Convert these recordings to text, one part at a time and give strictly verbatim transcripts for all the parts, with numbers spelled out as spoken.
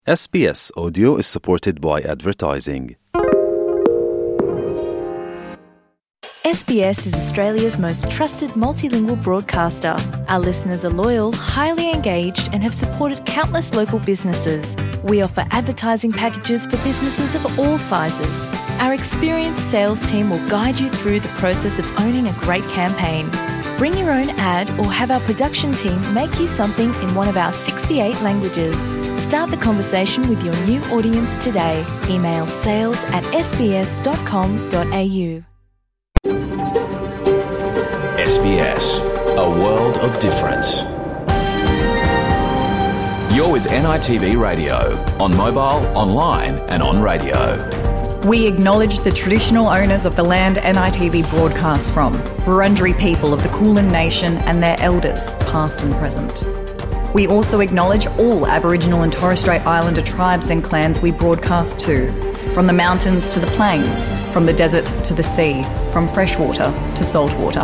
S B S Audio is supported by advertising. S B S is Australia's most trusted multilingual broadcaster. Our listeners are loyal, highly engaged, and have supported countless local businesses. We offer advertising packages for businesses of all sizes. Our experienced sales team will guide you through the process of owning a great campaign. Bring your own ad or have our production team make you something in one of our sixty-eight languages. Start the conversation with your new audience today. Email sales at s b s dot com dot a u. S B S, a world of difference. You're with N I T V Radio, on mobile, online and on radio. We acknowledge the traditional owners of the land N I T V broadcasts from, Wurundjeri people of the Kulin Nation and their elders, past and present. We also acknowledge all Aboriginal and Torres Strait Islander tribes and clans we broadcast to, from the mountains to the plains, from the desert to the sea, from freshwater to saltwater.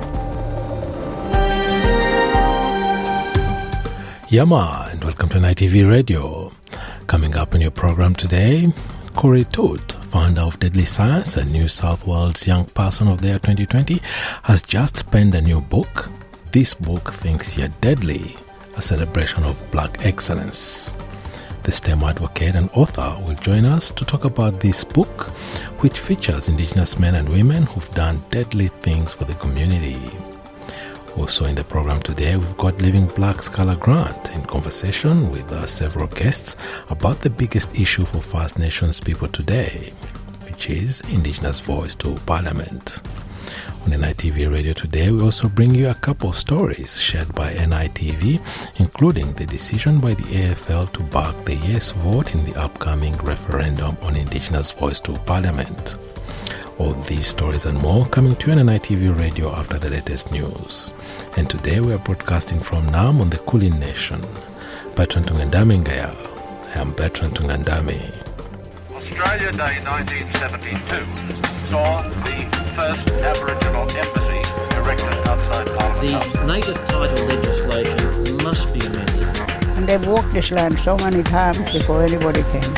Yama, and welcome to N I T V Radio. Coming up in your program today, Corey Toot, founder of Deadly Science and New South Wales Young Person of the Year twenty twenty, has just penned a new book. This book, Things Yet Deadly, a celebration of black excellence. The STEM advocate and author will join us to talk about this book, which features Indigenous men and women who've done deadly things for the community. Also in the program today, we've got Living Black Scholar Grant in conversation with uh, several guests about the biggest issue for First Nations people today, which is Indigenous voice to Parliament. On N I T V Radio today, we also bring you a couple of stories shared by N I T V, including the decision by the A F L to back the yes vote in the upcoming referendum on Indigenous voice to Parliament. All these stories and more coming to you on N I T V Radio after the latest news. And today we are broadcasting from Nam on the Kulin Nation. Bertrand Tungandame Ngaya. I am Bertrand Tungandame. Australia Day nineteen seventy-two saw the first Aboriginal embassy erected outside Parliament. The native title legislation must be amended. And they've walked this land so many times before anybody came.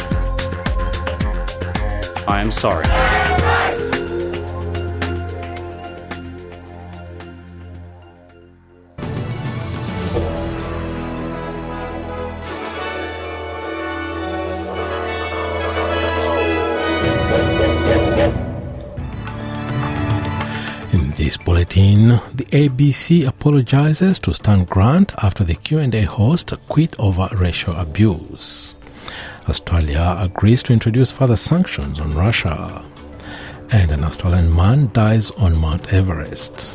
I am sorry. In this bulletin, the A B C apologizes to Stan Grant after the Q and A host quit over racial abuse. Australia agrees to introduce further sanctions on Russia. And an Australian man dies on Mount Everest.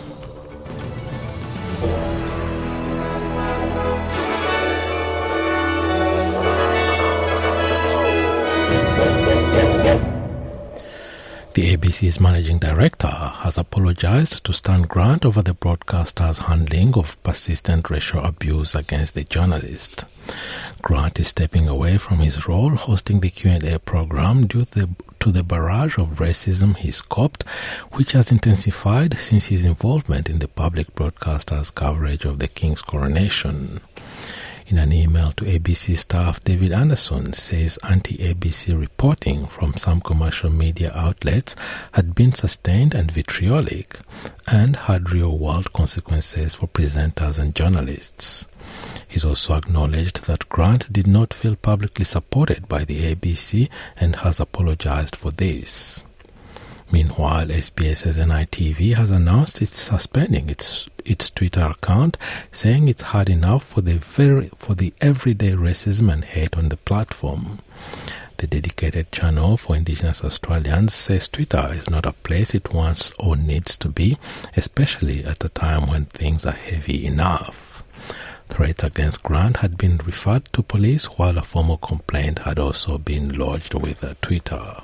The A B C's managing director has apologized to Stan Grant over the broadcaster's handling of persistent racial abuse against the journalist. Grant is stepping away from his role hosting the Q and A program due to the, to the barrage of racism he's copped, which has intensified since his involvement in the public broadcaster's coverage of the King's coronation. In an email to A B C staff, David Anderson says anti-A B C reporting from some commercial media outlets had been sustained and vitriolic and had real-world consequences for presenters and journalists. He's also acknowledged that Grant did not feel publicly supported by the A B C and has apologized for this. Meanwhile, SBS's N I T V has announced it's suspending its its Twitter account, saying it's hard enough for the very for the everyday racism and hate on the platform. The dedicated channel for Indigenous Australians says Twitter is not a place it wants or needs to be, especially at a time when things are heavy enough. Threats against Grant had been referred to police, while a formal complaint had also been lodged with Twitter.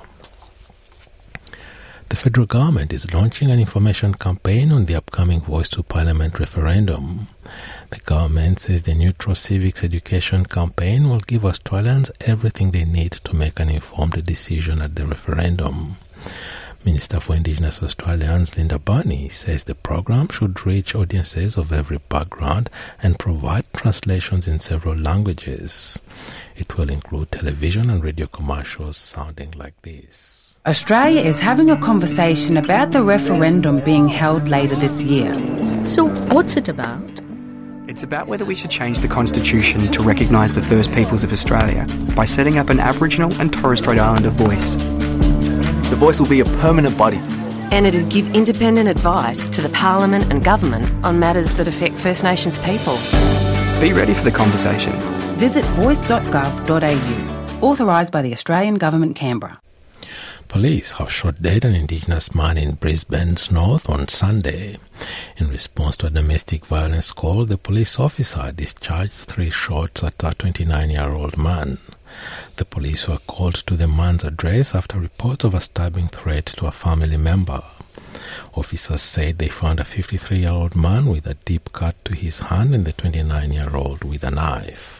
The federal government is launching an information campaign on the upcoming Voice to Parliament referendum. The government says the Neutral Civics Education campaign will give Australians everything they need to make an informed decision at the referendum. Minister for Indigenous Australians Linda Burney says the program should reach audiences of every background and provide translations in several languages. It will include television and radio commercials sounding like this. Australia is having a conversation about the referendum being held later this year. So what's it about? It's about whether we should change the Constitution to recognise the First Peoples of Australia by setting up an Aboriginal and Torres Strait Islander voice. The voice will be a permanent body. And it'll give independent advice to the Parliament and Government on matters that affect First Nations people. Be ready for the conversation. Visit voice dot gov dot a u. Authorised by the Australian Government, Canberra. Police have shot dead an Indigenous man in Brisbane's north on Sunday. In response to a domestic violence call, the police officer discharged three shots at a twenty-nine-year-old man. The police were called to the man's address after reports of a stabbing threat to a family member. Officers said they found a fifty-three-year-old man with a deep cut to his hand and the twenty-nine-year-old with a knife.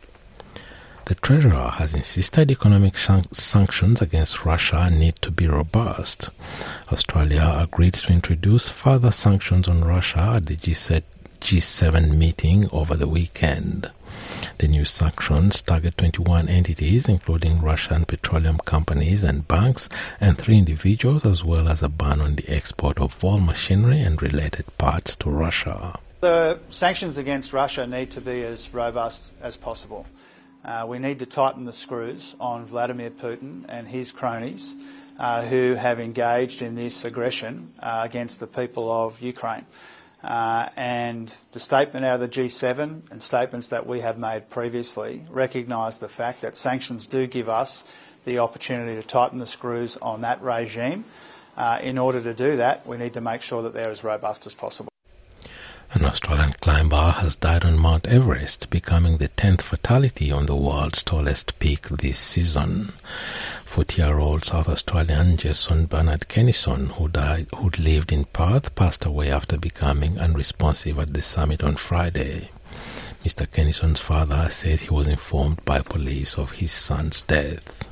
The Treasurer has insisted economic san- sanctions against Russia need to be robust. Australia agreed to introduce further sanctions on Russia at the G seven meeting over the weekend. The new sanctions target twenty-one entities, including Russian petroleum companies and banks, and three individuals, as well as a ban on the export of all machinery and related parts to Russia. The sanctions against Russia need to be as robust as possible. Uh, we need to tighten the screws on Vladimir Putin and his cronies uh, who have engaged in this aggression uh, against the people of Ukraine. Uh, and the statement out of the G seven and statements that we have made previously recognise the fact that sanctions do give us the opportunity to tighten the screws on that regime. Uh, in order to do that, we need to make sure that they're as robust as possible. An Australian climber has died on Mount Everest, becoming the tenth fatality on the world's tallest peak this season. forty-year-old South Australian Jason Bernard Kennison, who died, who lived in Perth, passed away after becoming unresponsive at the summit on Friday. Mister Kennison's father says he was informed by police of his son's death.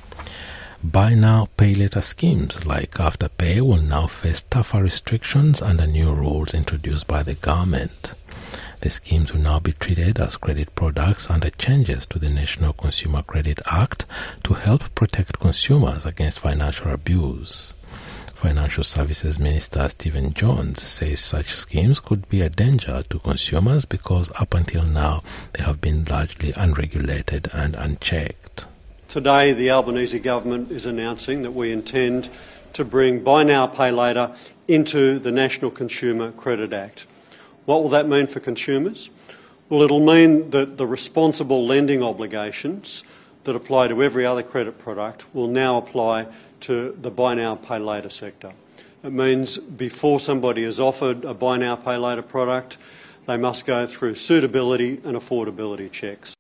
Buy now, pay later schemes like Afterpay will now face tougher restrictions under new rules introduced by the government. The schemes will now be treated as credit products under changes to the National Consumer Credit Act to help protect consumers against financial abuse. Financial Services Minister Stephen Jones says such schemes could be a danger to consumers because up until now they have been largely unregulated and unchecked. Today, the Albanese government is announcing that we intend to bring Buy Now, Pay Later into the National Consumer Credit Act. What will that mean for consumers? Well, it'll mean that the responsible lending obligations that apply to every other credit product will now apply to the Buy Now, Pay Later sector. It means before somebody is offered a Buy Now, Pay Later product, they must go through suitability and affordability checks.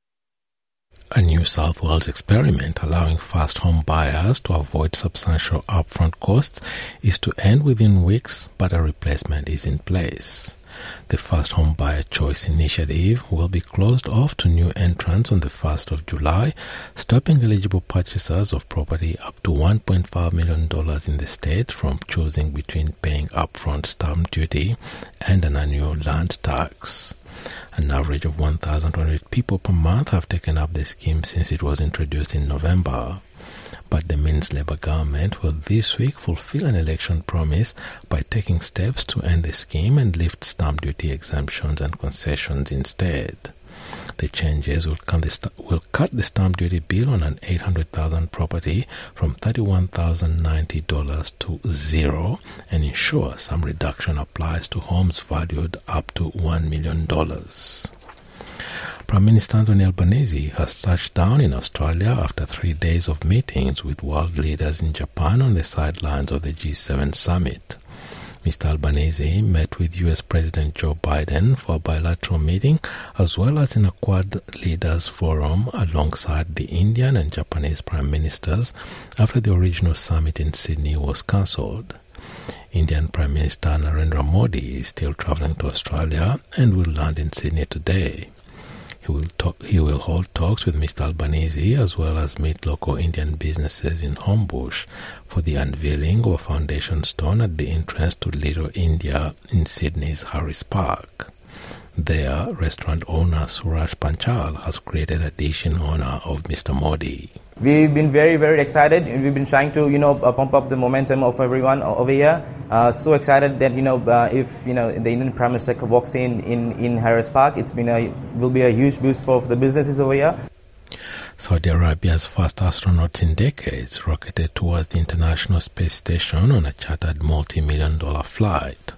A New South Wales experiment allowing first home buyers to avoid substantial upfront costs is to end within weeks, but a replacement is in place. The First Home Buyer Choice Initiative will be closed off to new entrants on the first of July, stopping eligible purchasers of property up to one point five million dollars in the state from choosing between paying upfront stamp duty and an annual land tax. An average of one thousand two hundred people per month have taken up the scheme since it was introduced in November. But the Minns Labour government will this week fulfill an election promise by taking steps to end the scheme and lift stamp duty exemptions and concessions instead. The changes will cut the, st- will cut the stamp duty bill on an eight hundred thousand dollars property from thirty-one thousand ninety dollars to zero and ensure some reduction applies to homes valued up to one million dollars. Prime Minister Anthony Albanese has touched down in Australia after three days of meetings with world leaders in Japan on the sidelines of the G seven summit. Mister Albanese met with U S President Joe Biden for a bilateral meeting as well as in a Quad Leaders Forum alongside the Indian and Japanese Prime Ministers after the original summit in Sydney was cancelled. Indian Prime Minister Narendra Modi is still travelling to Australia and will land in Sydney today. He will talk, he will hold talks with Mister Albanese as well as meet local Indian businesses in Homebush for the unveiling of a foundation stone at the entrance to Little India in Sydney's Harris Park. There, restaurant owner Suraj Panchal has created a dish in honor of Mister Modi. We've been very, very excited. We've been trying to, you know, uh, pump up the momentum of everyone over here. Uh, so excited that, you know, uh, if, you know, the Indian Prime Minister walks in, in in Harris Park, it's been a will be a huge boost for the businesses over here. Saudi Arabia's first astronauts in decades rocketed towards the International Space Station on a chartered multi-million dollar flight.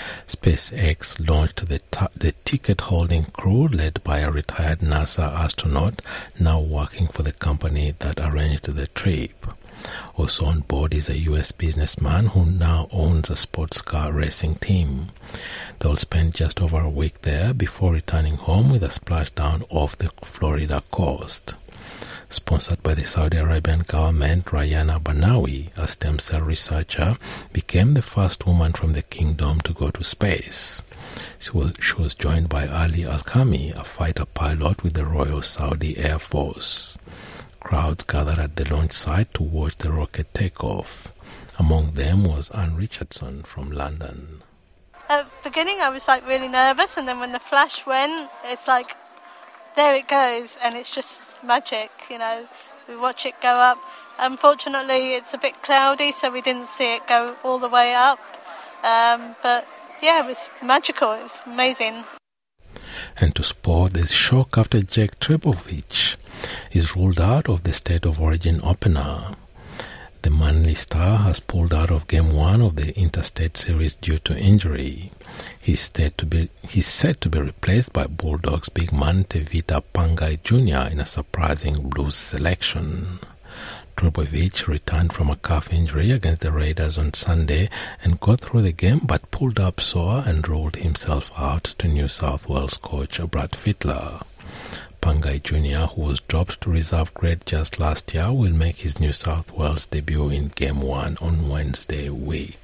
SpaceX launched the, t- the ticket-holding crew led by a retired NASA astronaut now working for the company that arranged the trip. Also on board is a U S businessman who now owns a sports car racing team. They'll spend just over a week there before returning home with a splashdown off the Florida coast. Sponsored by the Saudi Arabian government, Rayana Banawi, a stem cell researcher, became the first woman from the kingdom to go to space. She was, she was joined by Ali Al-Khami, a fighter pilot with the Royal Saudi Air Force. Crowds gathered at the launch site to watch the rocket take off. Among them was Anne Richardson from London. At the beginning I was like really nervous, and then when the flash went, it's like, there it goes, and it's just magic, you know. We watch it go up. Unfortunately, it's a bit cloudy, so we didn't see it go all the way up. Um, but yeah, it was magical. It was amazing. And to sport, there's shock after Jake Trebovic is ruled out of the State of Origin opener. The Manly star has pulled out of Game one of the Interstate Series due to injury. He's said to be he's set to be replaced by Bulldogs big man Tevita Pangai Junior in a surprising Blues selection. Trebovic returned from a calf injury against the Raiders on Sunday and got through the game but pulled up sore and rolled himself out to New South Wales coach Brad Fittler. Pangai Junior, who was dropped to reserve grade just last year, will make his New South Wales debut in Game one on Wednesday week.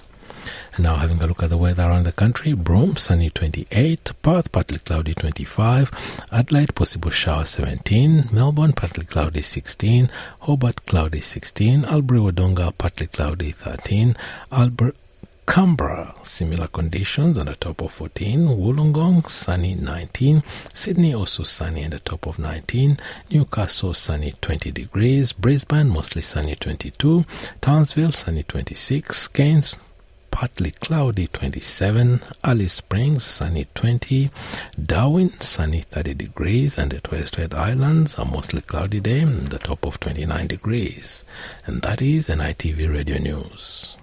And now having a look at the weather around the country. Broome, sunny twenty-eight, Perth, partly cloudy twenty-five, Adelaide, possible shower seventeen, Melbourne, partly cloudy sixteen, Hobart, cloudy sixteen, Albury-Wodonga, partly cloudy thirteen, Albert, Canberra, similar conditions on the top of fourteen, Wollongong, sunny nineteen, Sydney also sunny on the top of nineteen, Newcastle, sunny twenty degrees, Brisbane, mostly sunny twenty-two, Townsville, sunny twenty-six, Cairns, partly cloudy twenty-seven, Alice Springs, sunny twenty, Darwin, sunny thirty degrees, and the Torres Strait Islands, a mostly cloudy day, on the top of twenty-nine degrees. And that is N I T V Radio News.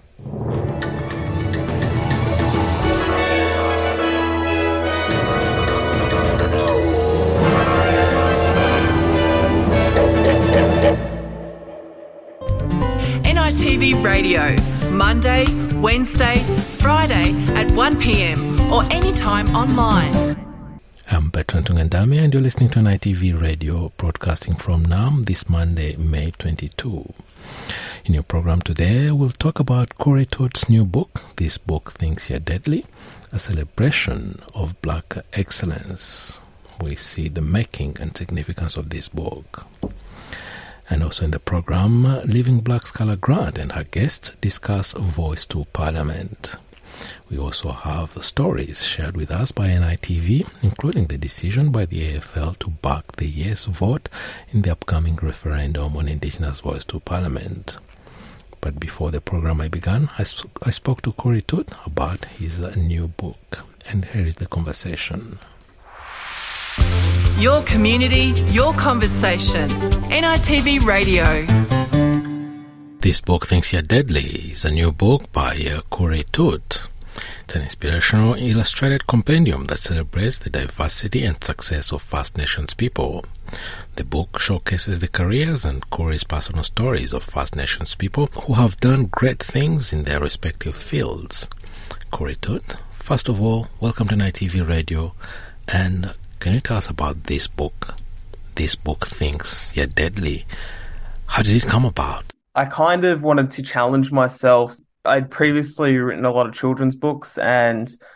N I T V Radio, Monday, Wednesday, Friday at one p.m. or anytime online. I'm Bertrand Tungandame and you're listening to N I T V Radio, broadcasting from Naarm this Monday, May twenty-second. In your program today, we'll talk about Corey Todd's new book, This Book Thinks You're Deadly, a celebration of black excellence. We see the making and significance of this book. And also in the program, Living Black Scholar Grant and her guests discuss Voice to Parliament. We also have stories shared with us by N I T V, including the decision by the A F L to back the yes vote in the upcoming referendum on Indigenous Voice to Parliament. But before the program I began, I, sp- I spoke to Corey Todd about his uh, new book. And here is the conversation. Your community, your conversation. N I T V Radio. This Book Thinks You're Deadly is a new book by uh, Corey Todd. It's an inspirational illustrated compendium that celebrates the diversity and success of First Nations people. The book showcases the careers and Corey's personal stories of First Nations people who have done great things in their respective fields. Corey Todd, first of all, welcome to N I T V Radio, and can you tell us about this book? This Book Thinks You're Deadly. How did it come about? I kind of wanted to challenge myself. I'd previously written a lot of children's books, and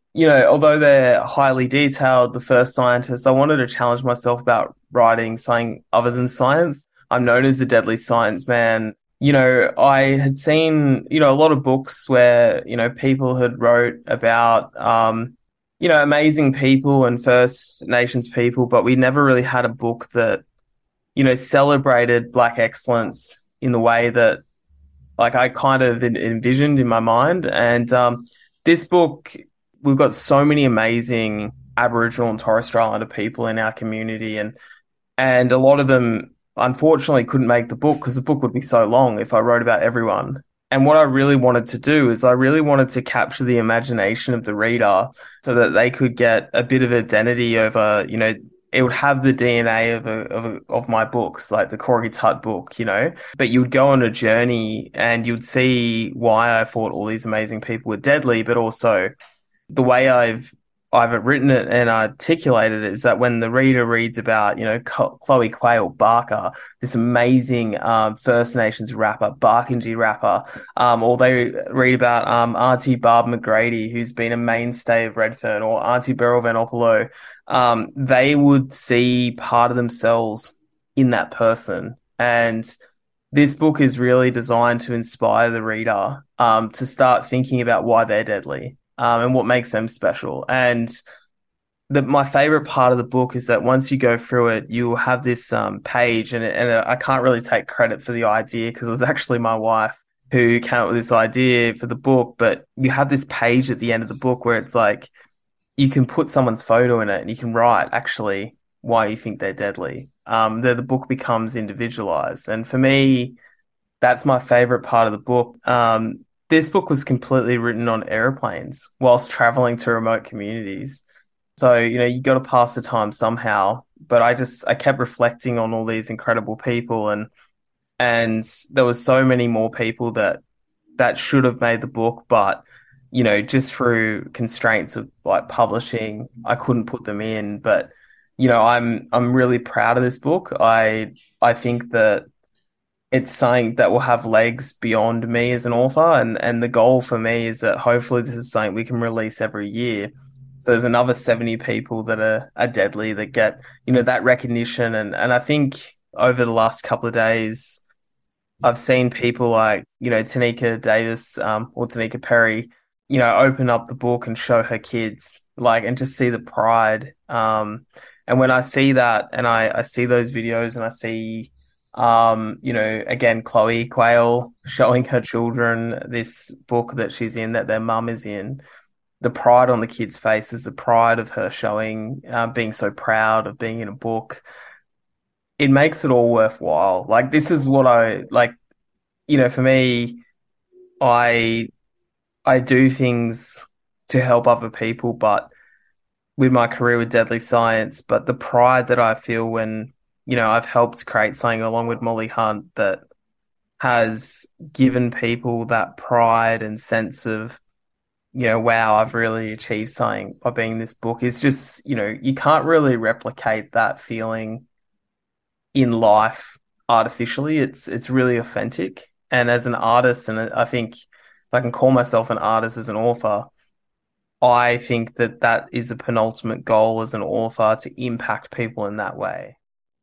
you know, although they're highly detailed, The First Scientist, I wanted to challenge myself about writing something other than science. I'm known as the Deadly Science Man. You know, I had seen, you know, a lot of books where, you know, people had wrote about, um, you know, amazing people and First Nations people, but we never really had a book that, you know, celebrated Black excellence in the way that, like, I kind of envisioned in my mind. And um, this book, we've got so many amazing Aboriginal and Torres Strait Islander people in our community, and and a lot of them, unfortunately, couldn't make the book because the book would be so long if I wrote about everyone. And what I really wanted to do is I really wanted to capture the imagination of the reader so that they could get a bit of identity over, you know, it would have the D N A of a, of a, of my books, like the Corey Tutt book, you know, but you would go on a journey and you'd see why I thought all these amazing people were deadly, but also the way I've I've written it and articulated it is that when the reader reads about, you know, Chloe Quayle Barker, this amazing um, First Nations rapper, Barkindji rapper, um, or they read about um, Auntie Barb McGrady, who's been a mainstay of Redfern, or Auntie Beryl Vanopolo, um, they would see part of themselves in that person. And this book is really designed to inspire the reader um, to start thinking about why they're deadly. Um, and what makes them special. And the, my favorite part of the book is that once you go through it, you have this um, page, and, and I can't really take credit for the idea because it was actually my wife who came up with this idea for the book. But you have this page at the end of the book where it's like you can put someone's photo in it and you can write actually why you think they're deadly. Um, the, the book becomes individualized. And for me, that's my favorite part of the book. Um, This book was completely written on airplanes whilst traveling to remote communities. So, you know, you got to pass the time somehow. But I just, I kept reflecting on all these incredible people, and and there was so many more people that that should have made the book, but, you know, just through constraints of like publishing, I couldn't put them in. But, you know, I'm I'm really proud of this book. I I think that it's something that will have legs beyond me as an author. And, and the goal for me is that hopefully this is something we can release every year. So there's another seventy people that are, are deadly that get, you know, that recognition. And, and I think over the last couple of days, I've seen people like, you know, Tanika Davis um, or Tanika Perry, you know, open up the book and show her kids, like, and just see the pride. Um, and when I see that and I, I see those videos and I see, Um, you know, again, Chloe Quayle showing her children this book that she's in, that their mum is in, the pride on the kids' faces, the pride of her showing, uh, being so proud of being in a book, it makes it all worthwhile. Like, this is what I, like, you know, for me, I, I do things to help other people, but with my career with Deadly Science, but the pride that I feel when, you know, I've helped create something along with Molly Hunt that has given people that pride and sense of, you know, wow, I've really achieved something by being in this book. It's just, you know, you can't really replicate that feeling in life artificially. It's it's really authentic. And as an artist, and I think if I can call myself an artist as an author, I think that that is a penultimate goal as an author, to impact people in that way.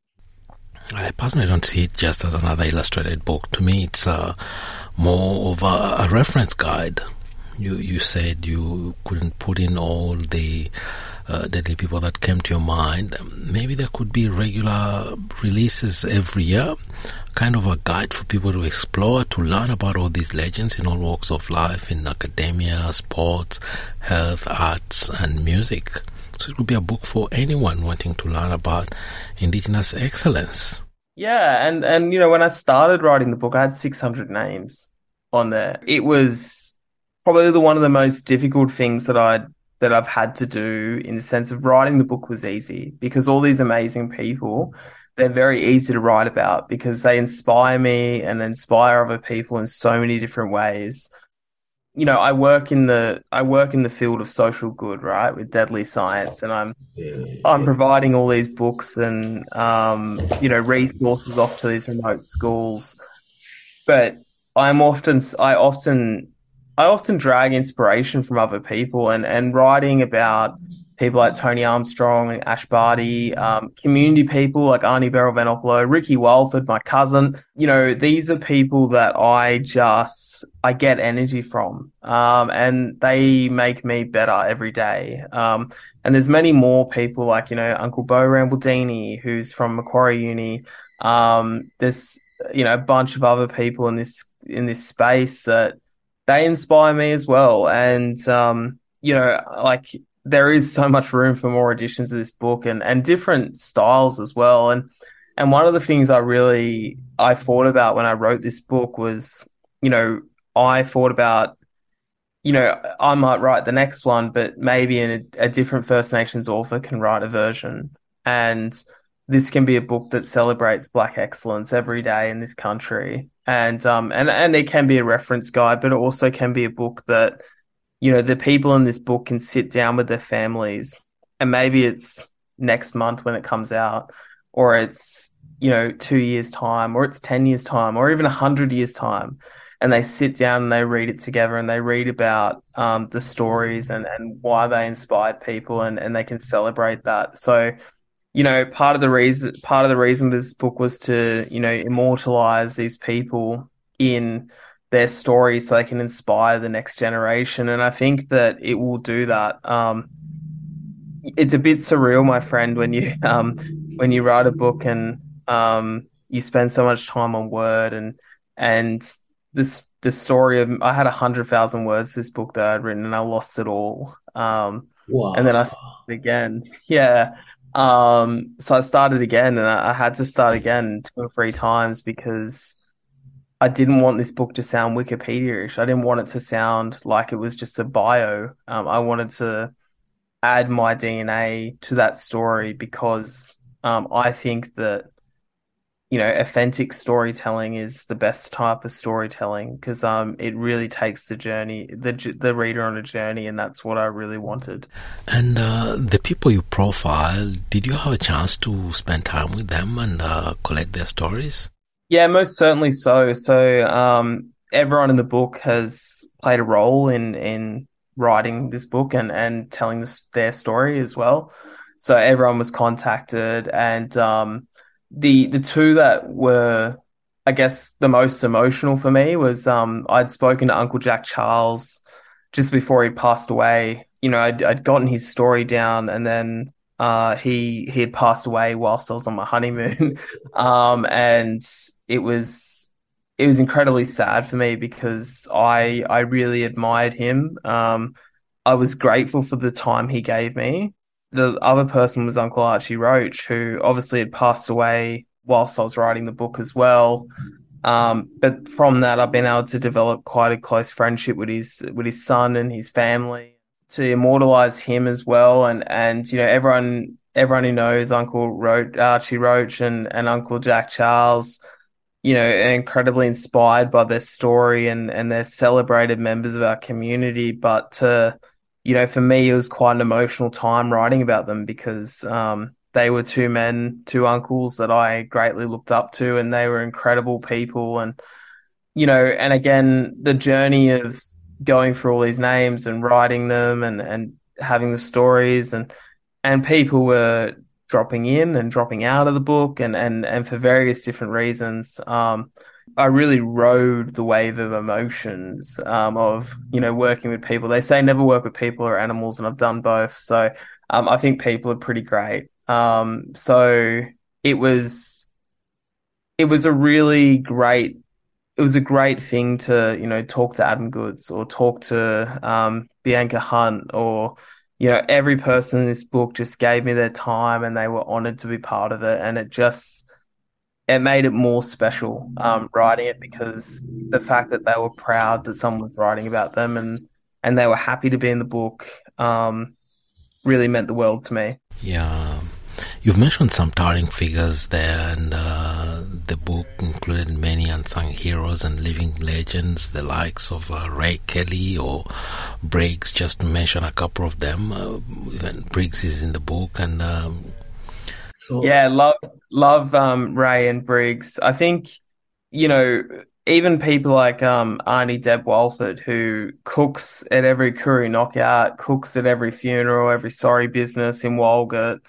I personally don't see it just as another illustrated book. To me, it's uh, more of a, a reference guide. You you said you couldn't put in all the uh, deadly people that came to your mind. Maybe there could be regular releases every year, kind of a guide for people to explore, to learn about all these legends in all walks of life, in academia, sports, health, arts, and music. So it would be a book for anyone wanting to learn about Indigenous excellence. Yeah, and, and you know, when I started writing the book, I had six hundred names on there. It was probably the one of the most difficult things that I that I've had to do, in the sense of writing the book was easy because all these amazing people, they're very easy to write about because they inspire me and inspire other people in so many different ways. You know, I work in the I work in the field of social good, right, with Deadly Science, and I'm I'm providing all these books and um, you know, resources off to these remote schools. But I'm often I often I often drag inspiration from other people, and, and writing about people like Tony Armstrong and Ash Barty, um, community people like Arnie Beryl-Venopolo, Ricky Walford, my cousin. You know, these are people that I just, I get energy from, um, and they make me better every day. Um, and there's many more people like, you know, Uncle Bo Rambaldini, who's from Macquarie Uni. Um, there's, you know, a bunch of other people in this, in this space that they inspire me as well. And, um, you know, like there is so much room for more editions of this book and, and different styles as well. And, and one of the things I really, I thought about when I wrote this book was, you know, I thought about, you know, I might write the next one, but maybe in a, a different First Nations author can write a version. And this can be a book that celebrates Black excellence every day in this country. And um and, and it can be a reference guide, but it also can be a book that, you know, the people in this book can sit down with their families, and maybe it's next month when it comes out, or it's, you know, two years time, or it's ten years time, or even a hundred years time. And they sit down and they read it together, and they read about um, the stories and, and why they inspired people, and, and they can celebrate that. So, you know, part of the reason part of the reason this book was to, you know, immortalize these people in their stories so they can inspire the next generation. And I think that it will do that. Um, it's a bit surreal, my friend, when you um, when you write a book and um, you spend so much time on Word and and this the story of I had a hundred thousand words this book that I'd written, and I lost it all. Um, wow. And then I started again. Yeah. Um, so I started again, and I, I had to start again two or three times because I didn't want this book to sound Wikipedia-ish. I didn't want it to sound like it was just a bio. Um, I wanted to add my D N A to that story because um, I think that, you know, authentic storytelling is the best type of storytelling because um, it really takes the journey, the the reader on a journey, and that's what I really wanted. And uh, the people you profile, did you have a chance to spend time with them and uh, collect their stories? Yeah, most certainly so. So um, everyone in the book has played a role in in writing this book and, and telling this, their story as well. So everyone was contacted, and um, The the two that were, I guess, the most emotional for me was um, I'd spoken to Uncle Jack Charles just before he passed away. You know, I'd, I'd gotten his story down, and then uh, he he had passed away whilst I was on my honeymoon, um, and it was it was incredibly sad for me because I I really admired him. Um, I was grateful for the time he gave me. The other person was Uncle Archie Roach, who obviously had passed away whilst I was writing the book as well. Um, but from that, I've been able to develop quite a close friendship with his with his son and his family to immortalize him as well. And and you know, everyone everyone who knows Uncle Roach, Archie Roach and, and Uncle Jack Charles, you know, are incredibly inspired by their story, and and they're celebrated members of our community. But to You know, for me, it was quite an emotional time writing about them because um, they were two men, two uncles that I greatly looked up to, and they were incredible people. And, you know, and again, the journey of going through all these names and writing them and, and having the stories, and and people were dropping in and dropping out of the book, and, and, and for various different reasons. Um, I really rode the wave of emotions um, of, you know, working with people. They say never work with people or animals, and I've done both. So um, I think people are pretty great. Um, so it was, it was a really great, it was a great thing to, you know, talk to Adam Goodes or talk to um, Bianca Hunt, or, you know, every person in this book just gave me their time and they were honored to be part of it. And it just, it made it more special um, writing it, because the fact that they were proud that someone was writing about them and, and they were happy to be in the book um, really meant the world to me. Yeah. You've mentioned some towering figures there, and uh, the book included many unsung heroes and living legends, the likes of uh, Ray Kelly or Briggs, just to mention a couple of them. Uh, even Briggs is in the book, and um, So, yeah, love love um, Ray and Briggs. I think, you know, even people like um, Auntie Deb Walford, who cooks at every Koori knockout, cooks at every funeral, every sorry business in Walgett,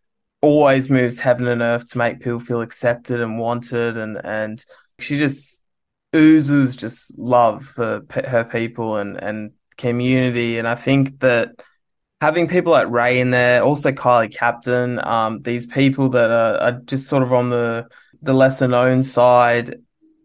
always moves heaven and earth to make people feel accepted and wanted, and, and she just oozes just love for pe- her people and, and community. And I think that having people like Ray in there, also Kylie Captain, um, these people that are, are just sort of on the, the lesser known side,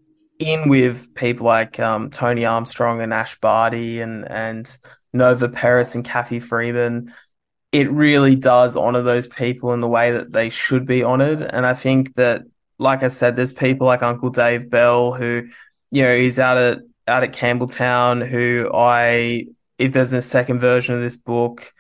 in with people like um, Tony Armstrong and Ash Barty and, and Nova Peris and Kathy Freeman, it really does honour those people in the way that they should be honoured. And I think that, like I said, there's people like Uncle Dave Bell who, you know, he's out at out at Campbelltown, who I, if there's a second version of this book,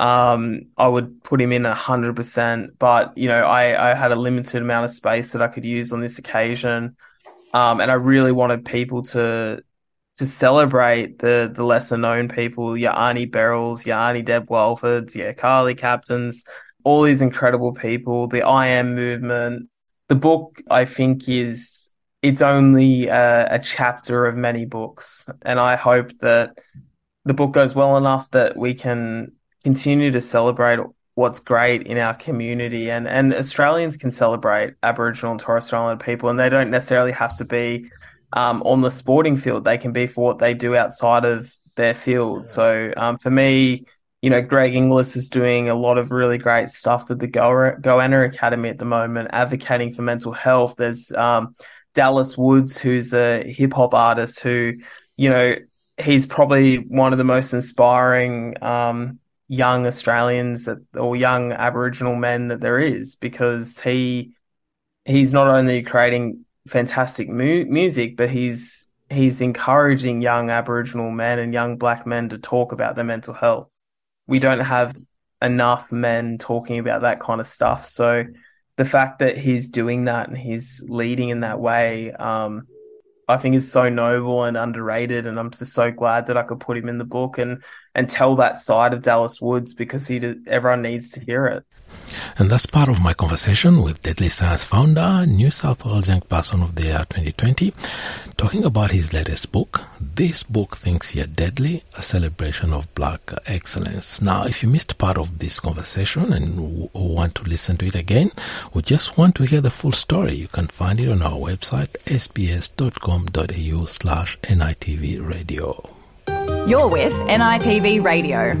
um, I would put him in one hundred percent. But, you know, I, I had a limited amount of space that I could use on this occasion. Um, and I really wanted people to to celebrate the the lesser known people, your Arnie Berylls, your Auntie Deb Walfords, your Kylie Captains, all these incredible people, the I Am movement. The book, I think, is it's only a, a chapter of many books. And I hope that the book goes well enough that we can continue to celebrate what's great in our community, and, and Australians can celebrate Aboriginal and Torres Strait Islander people, and they don't necessarily have to be um, on the sporting field. They can be for what they do outside of their field. So um, for me, you know, Greg Inglis is doing a lot of really great stuff with the Go- Goanna Academy at the moment, advocating for mental health. There's um, Dallas Woods, who's a hip hop artist who, you know, he's probably one of the most inspiring um young Australians that, or young Aboriginal men that there is, because he he's not only creating fantastic mu- music, but he's he's encouraging young Aboriginal men and young Black men to talk about their mental health. We don't have enough men talking about that kind of stuff. So the fact that he's doing that and he's leading in that way, um, I think is so noble and underrated, and I'm just so glad that I could put him in the book and and tell that side of Dallas Woods, because he everyone needs to hear it. And that's part of my conversation with Deadly Science founder, New South Wales Young Person of the Year twenty twenty, talking about his latest book, This Book Thinks You're Deadly, a celebration of Black excellence. Now, if you missed part of this conversation and w- want to listen to it again, or just want to hear the full story, you can find it on our website, sbs.com.au slash NITV radio. You're with N I T V Radio.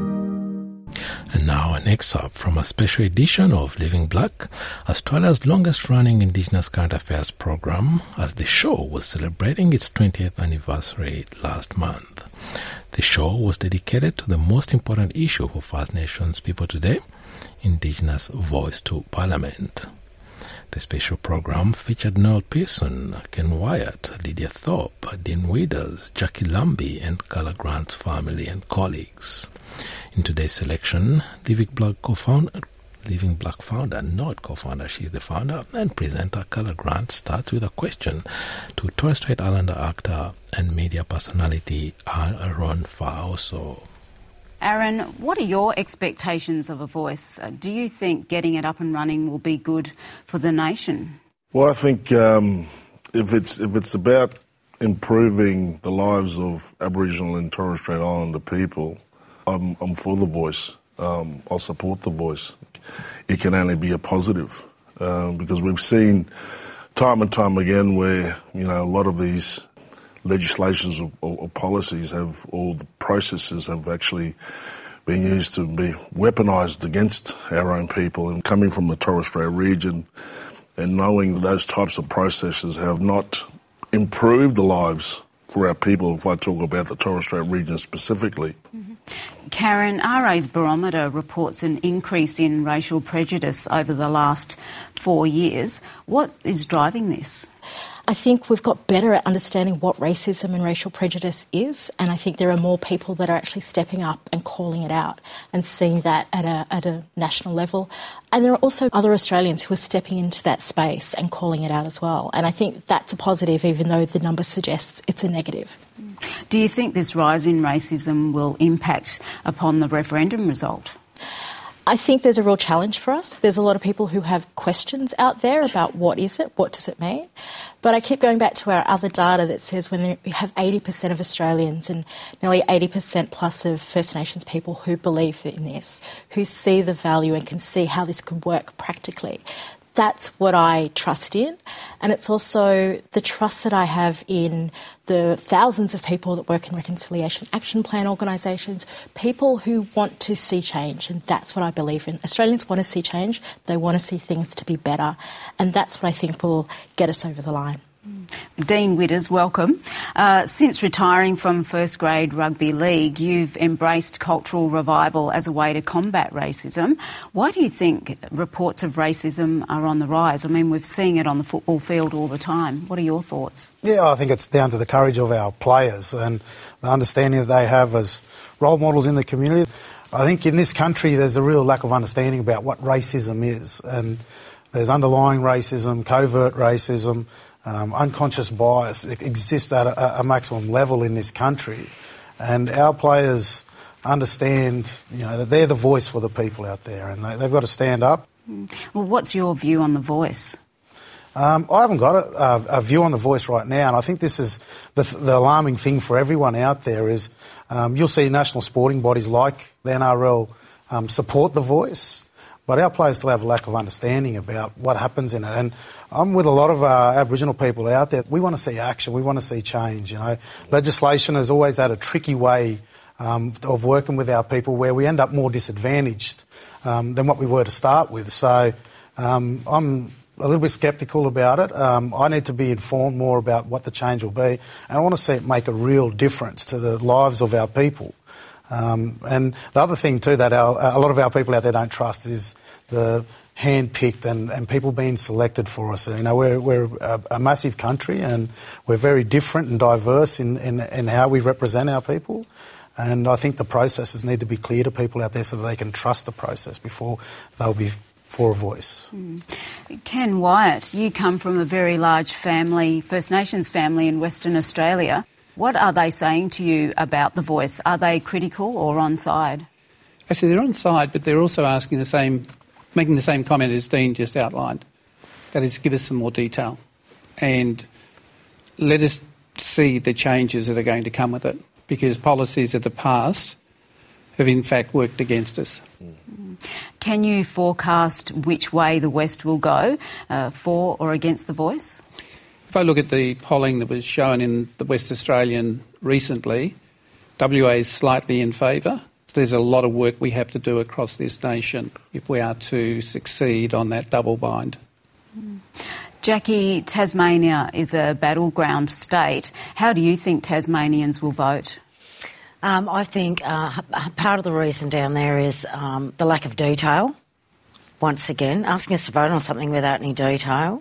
And now an excerpt from a special edition of Living Black, Australia's longest-running Indigenous current affairs program, as the show was celebrating its twentieth anniversary last month. The show was dedicated to the most important issue for First Nations people today, Indigenous voice to Parliament. The special program featured Noel Pearson, Ken Wyatt, Lydia Thorpe, Dean Withers, Jackie Lambie, and Carla Grant's family and colleagues. In today's selection, Living Black co-founder, Living Black founder, not co-founder, she's the founder, and presenter Carla Grant starts with a question to Torres Strait Islander actor and media personality Aaron Faoso. Aaron, what are your expectations of A Voice? Uh, do you think getting it up and running will be good for the nation? Well, I think um, if it's if it's about improving the lives of Aboriginal and Torres Strait Islander people, I'm, I'm for The Voice. Um, I'll support The Voice. It can only be a positive um, because we've seen time and time again where, you know, a lot of these legislations or, or, or policies have, or the processes have actually been used to be weaponised against our own people. And coming from the Torres Strait region and knowing those types of processes have not improved the lives for our people, if I talk about the Torres Strait region specifically. Mm-hmm. Karen, R A's barometer reports an increase in racial prejudice over the last four years. What is driving this? I think we've got better at understanding what racism and racial prejudice is, and I think there are more people that are actually stepping up and calling it out and seeing that at a at a national level. And there are also other Australians who are stepping into that space and calling it out as well. And I think that's a positive, even though the number suggests it's a negative. Do you think this rise in racism will impact upon the referendum result? I think there's a real challenge for us. There's a lot of people who have questions out there about what is it, what does it mean? But I keep going back to our other data that says when we have eighty percent of Australians and nearly eighty percent plus of First Nations people who believe in this, who see the value and can see how this could work practically. That's what I trust in. And it's also the trust that I have in the thousands of people that work in Reconciliation Action Plan organisations, people who want to see change, and that's what I believe in. Australians want to see change. They want to see things to be better, and that's what I think will get us over the line. Dean Widders, welcome. Uh, since retiring from first grade rugby league, you've embraced cultural revival as a way to combat racism. Why do you think reports of racism are on the rise? I mean, we're seeing it on the football field all the time. What are your thoughts? Yeah, I think it's down to the courage of our players and the understanding that they have as role models in the community. I think in this country there's a real lack of understanding about what racism is, and there's underlying racism, covert racism, Um, unconscious bias exists at a, a maximum level in this country, and our players understand, you know, that they're the voice for the people out there, and they, they've got to stand up. Well, what's your view on The Voice? Um, I haven't got a, a view on The Voice right now, and I think this is the, the alarming thing for everyone out there is um, you'll see national sporting bodies like the N R L um, support The Voice, but our players still have a lack of understanding about what happens in it. And I'm with a lot of uh, Aboriginal people out there. We want to see action. We want to see change. You know, legislation has always had a tricky way um, of working with our people where we end up more disadvantaged um, than what we were to start with. So um, I'm a little bit sceptical about it. Um, I need to be informed more about what the change will be, and I want to see it make a real difference to the lives of our people. Um, and the other thing too that our, a lot of our people out there don't trust is the hand-picked and, and people being selected for us. You know, we're, we're a, a massive country and we're very different and diverse in, in, in how we represent our people. And I think the processes need to be clear to people out there so that they can trust the process before they'll be for a voice. Mm. Ken Wyatt, you come from a very large family, First Nations family in Western Australia. What are they saying to you about The Voice? Are they critical or on side? Actually, they're on side, but they're also asking the same, making the same comment as Dean just outlined. That is, give us some more detail and let us see the changes that are going to come with it, because policies of the past have in fact worked against us. Can you forecast which way the West will go, uh, for or against The Voice? If I look at the polling that was shown in the West Australian recently, W A is slightly in favour. So there's a lot of work we have to do across this nation if we are to succeed on that double bind. Mm. Jackie, Tasmania is a battleground state. How do you think Tasmanians will vote? Um, I think uh, part of the reason down there is um, the lack of detail. Once again, asking us to vote on something without any detail.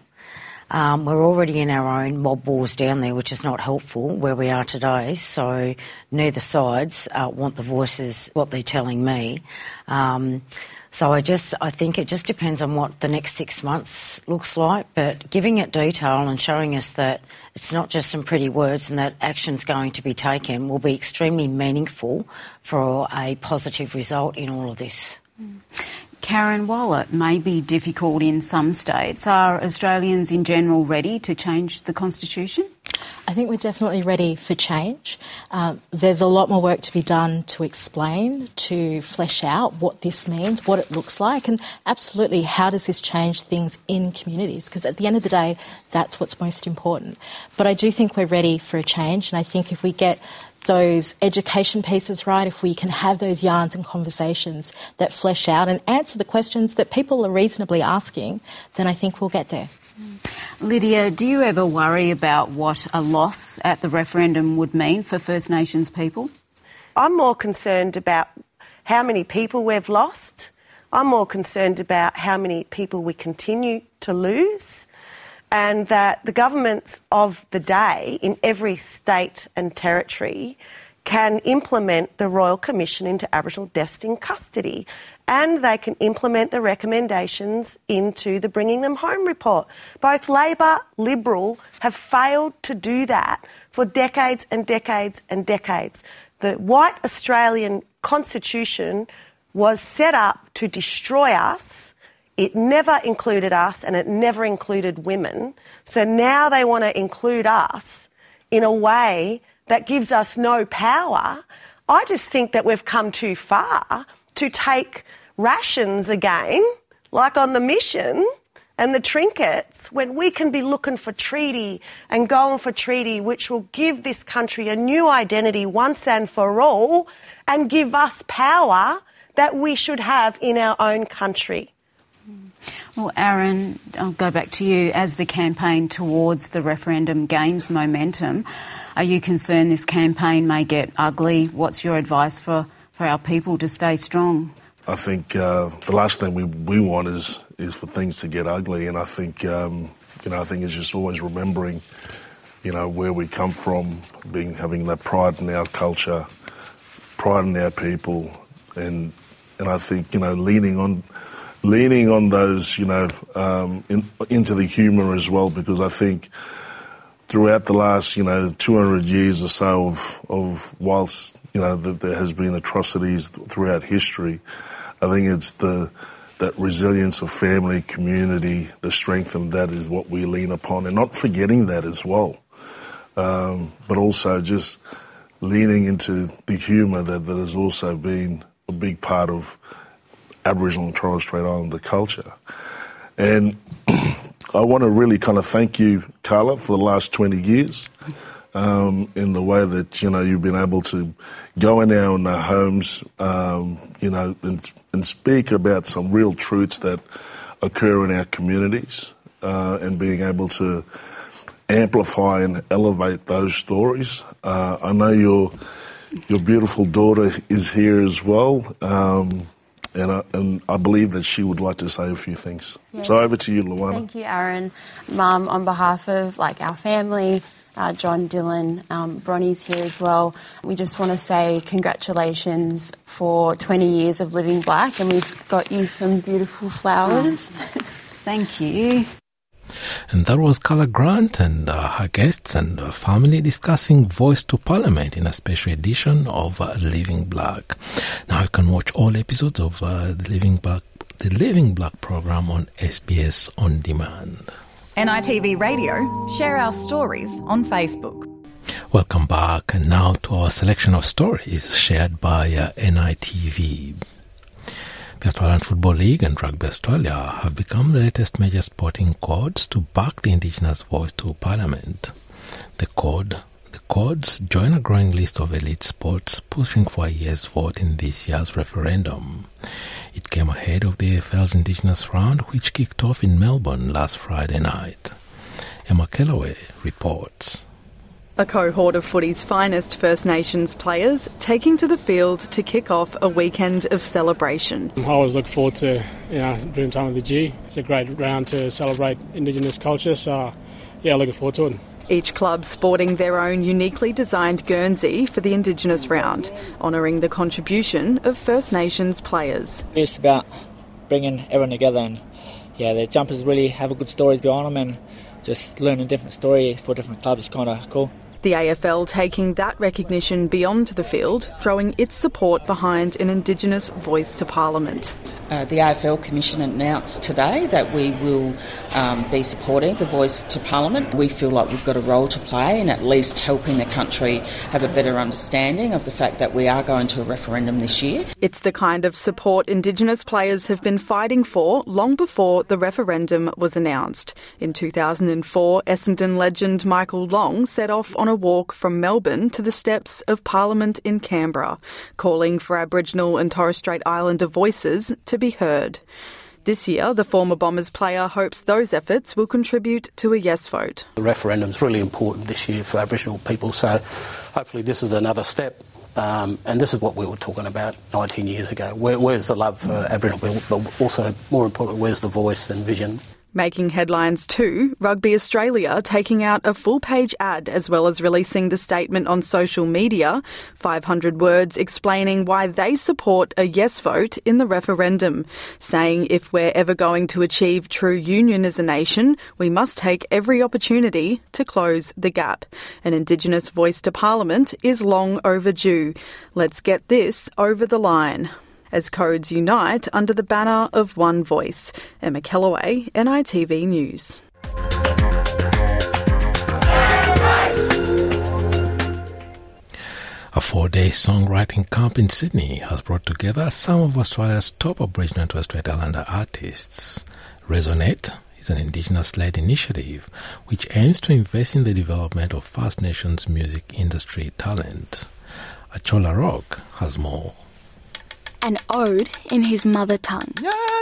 Um, we're already in our own mob wars down there, which is not helpful where we are today. So neither sides uh, want the voices, what they're telling me. Um, so I just, I think it just depends on what the next six months looks like. But giving it detail and showing us that it's not just some pretty words and that action's going to be taken will be extremely meaningful for a positive result in all of this. Mm. Karen, while it may be difficult in some states, are Australians in general ready to change the Constitution? I think we're definitely ready for change. Um, there's a lot more work to be done to explain, to flesh out what this means, what it looks like, and absolutely how does this change things in communities, because at the end of the day, that's what's most important. But I do think we're ready for a change, and I think if we get those education pieces right, if we can have those yarns and conversations that flesh out and answer the questions that people are reasonably asking, then I think we'll get there. Lydia, do you ever worry about what a loss at the referendum would mean for First Nations people? I'm more concerned about how many people we've lost. I'm more concerned about how many people we continue to lose, and that the governments of the day in every state and territory can implement the Royal Commission into Aboriginal Deaths in Custody, and they can implement the recommendations into the Bringing Them Home report. Both Labor, Liberal have failed to do that for decades and decades and decades. The white Australian Constitution was set up to destroy us. It never included us and it never included women. So now they want to include us in a way that gives us no power. I just think that we've come too far to take rations again, like on the mission, and the trinkets, when we can be looking for treaty and going for treaty which will give this country a new identity once and for all and give us power that we should have in our own country. Well, Aaron, I'll go back to you. As the campaign towards the referendum gains momentum, are you concerned this campaign may get ugly? What's your advice for, for our people to stay strong? I think uh, the last thing we, we want is is for things to get ugly, and I think um, you know I think it's just always remembering, you know, where we come from, being having that pride in our culture, pride in our people, and and I think you know leaning on leaning on those you know um, in, into the humour as well, because I think throughout the last you know two hundred years or so of of whilst you know that there has been atrocities throughout history. I think it's the that resilience of family, community, the strength of that is what we lean upon, and not forgetting that as well. Um, but also just leaning into the humour that, that has also been a big part of Aboriginal and Torres Strait Islander culture. And I want to really kind of thank you, Carla, for the last twenty years. Um, in the way that, you know, you've been able to go in our, in our homes, um, you know, and, and speak about some real truths that occur in our communities uh, and being able to amplify and elevate those stories. Uh, I know your your beautiful daughter is here as well, um, and, I, and I believe that she would like to say a few things. Yeah. So over to you, Luana. Thank you, Aaron. Mum, on behalf of, like, our family, Uh, John, Dylan, um, Bronnie's here as well. We just want to say congratulations for twenty years of living black, and we've got you some beautiful flowers. Thank you. And that was Carla Grant and uh, her guests and uh, family discussing Voice to Parliament in a special edition of uh, Living Black. Now you can watch all episodes of uh, the Living Black, the Living Black program on S B S On Demand. N I T V Radio, share our stories on Facebook. Welcome back, and now to our selection of stories shared by uh, N I T V. The Australian Football League and Rugby Australia have become the latest major sporting codes to back the Indigenous voice to Parliament. The code, the codes join a growing list of elite sports pushing for a yes vote in this year's referendum. It came ahead of the A F L's Indigenous round, which kicked off in Melbourne last Friday night. Emma Kellaway reports. A cohort of footy's finest First Nations players taking to the field to kick off a weekend of celebration. I always look forward to, you know, Dreamtime of the G. It's a great round to celebrate Indigenous culture, so yeah, looking forward to it. Each club sporting their own uniquely designed Guernsey for the Indigenous round, honouring the contribution of First Nations players. It's about bringing everyone together, and yeah, the jumpers really have a good stories behind them, and just learning a different story for different clubs is kind of cool. The A F L taking that recognition beyond the field, throwing its support behind an Indigenous voice to Parliament. Uh, the A F L Commission announced today that we will um, be supporting the voice to Parliament. We feel like we've got a role to play in at least helping the country have a better understanding of the fact that we are going to a referendum this year. It's the kind of support Indigenous players have been fighting for long before the referendum was announced. In two thousand four, Essendon legend Michael Long set off on a walk from Melbourne to the steps of Parliament in Canberra, calling for Aboriginal and Torres Strait Islander voices to be heard. This year, the former Bombers player hopes those efforts will contribute to a yes vote. The referendum is really important this year for Aboriginal people, so hopefully this is another step. Um, and this is what we were talking about nineteen years ago. Where, where's the love for Aboriginal people, but also, more importantly, where's the voice and vision? Making headlines too, Rugby Australia taking out a full-page ad as well as releasing the statement on social media, five hundred words explaining why they support a yes vote in the referendum, saying if we're ever going to achieve true union as a nation, we must take every opportunity to close the gap. An Indigenous voice to Parliament is long overdue. Let's get this over the line. as codes unite under the banner of One Voice. Emma Kellaway, N I T V News. A four-day songwriting camp in Sydney has brought together some of Australia's top Aboriginal and Torres Strait Islander artists. Resonate is an Indigenous-led initiative which aims to invest in the development of First Nations music industry talent. Achola Rock has more. An ode in his mother tongue.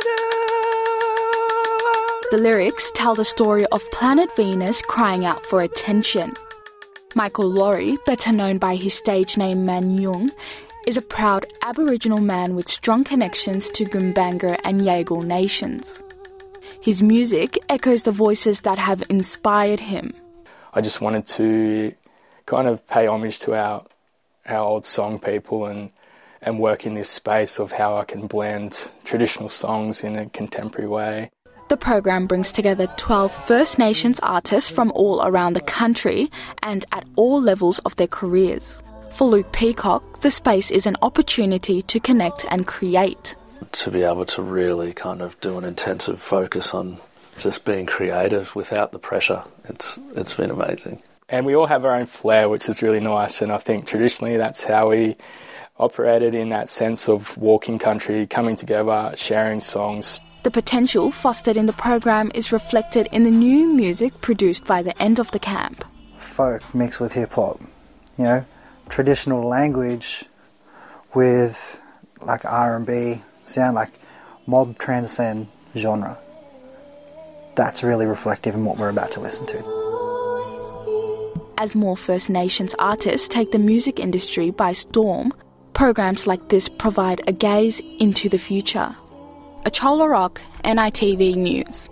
The lyrics tell the story of planet Venus crying out for attention. Michael Laurie, better known by his stage name Man Yung, is a proud Aboriginal man with strong connections to Gumbaynggirr and Yaegl nations. His music echoes the voices that have inspired him. I just wanted to kind of pay homage to our our old song people and, and work in this space of how I can blend traditional songs in a contemporary way. The program brings together twelve First Nations artists from all around the country and at all levels of their careers. For Luke Peacock, the space is an opportunity to connect and create. To be able to really kind of do an intensive focus on just being creative without the pressure, it's it's been amazing. And we all have our own flair, which is really nice, and I think traditionally that's how we operated, in that sense of walking country, coming together, sharing songs. The potential fostered in the program is reflected in the new music produced by the end of the camp. Folk mixed with hip-hop, you know, traditional language with like R and B sound, like mob transcend genre. That's really reflective in what we're about to listen to. As more First Nations artists take the music industry by storm, programs like this provide a gaze into the future. Achola Rock, N I T V News.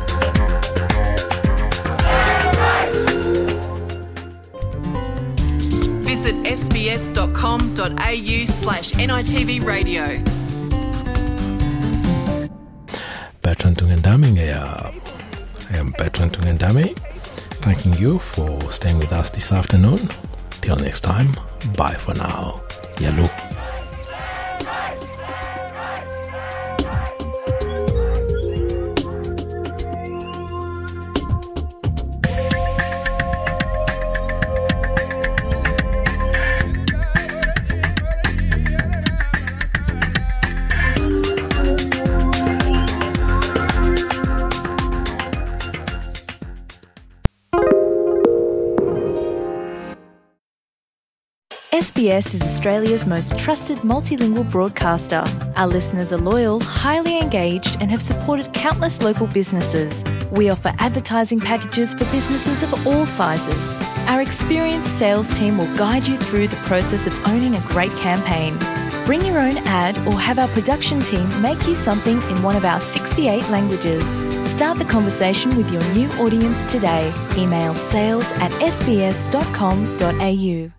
Visit sbs.com.au slash NITV radio. Bertrand Tungendami here. I am Bertrand Tungendami, thanking you for staying with us this afternoon. Till next time, bye for now. Yalu. S B S is Australia's most trusted multilingual broadcaster. Our listeners are loyal, highly engaged, and have supported countless local businesses. We offer advertising packages for businesses of all sizes. Our experienced sales team will guide you through the process of owning a great campaign. Bring your own ad or have our production team make you something in one of our sixty-eight languages. Start the conversation with your new audience today. Email sales at s b s dot com dot a u.